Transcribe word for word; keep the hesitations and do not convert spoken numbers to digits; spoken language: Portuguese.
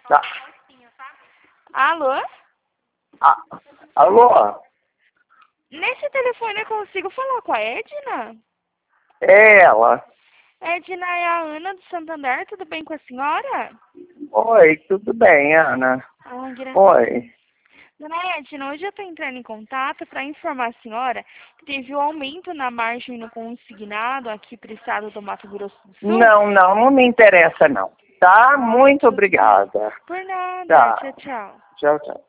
Tá. Alô? Ah, alô? Nesse telefone eu consigo falar com a Edna? É ela. Edna é a Ana do Santander, tudo bem com a senhora? Oi, tudo bem, Ana? Ah, graças. Oi. Dona Edna, hoje eu estou entrando em contato para informar a senhora que teve um aumento na margem no consignado aqui para o estado do Mato Grosso do Sul. Não, não, não me interessa não. Tá? Ah, Muito tudo bem. obrigada. Por nada. Tá. Tchau, tchau. Tchau, tchau.